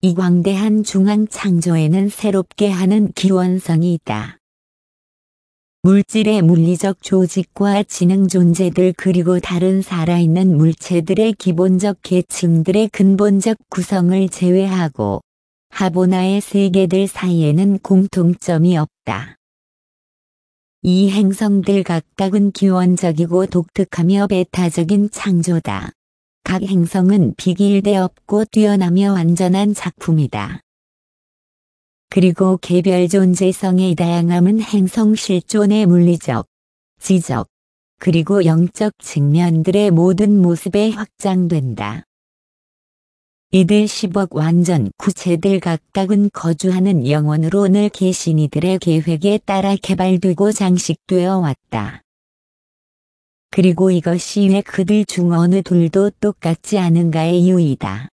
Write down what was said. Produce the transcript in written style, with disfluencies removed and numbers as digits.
이 광대한 중앙 창조에는 새롭게 하는 기원성이 있다. 물질의 물리적 조직과 지능 존재들 그리고 다른 살아있는 물체들의 기본적 계층들의 근본적 구성을 제외하고 하보나의 세계들 사이에는 공통점이 없다. 이 행성들 각각은 기원적이고 독특하며 배타적인 창조다. 각 행성은 비길대 없고 뛰어나며 완전한 작품이다. 그리고 개별 존재성의 다양함은 행성 실존의 물리적, 지적, 그리고 영적 측면들의 모든 모습에 확장된다. 이들 10억 완전 구체들 각각은 거주하는 영혼으로 늘 계신이들의 계획에 따라 개발되고 장식되어 왔다. 그리고 이것이 왜 그들 중 어느 둘도 똑같지 않은가의 이유이다.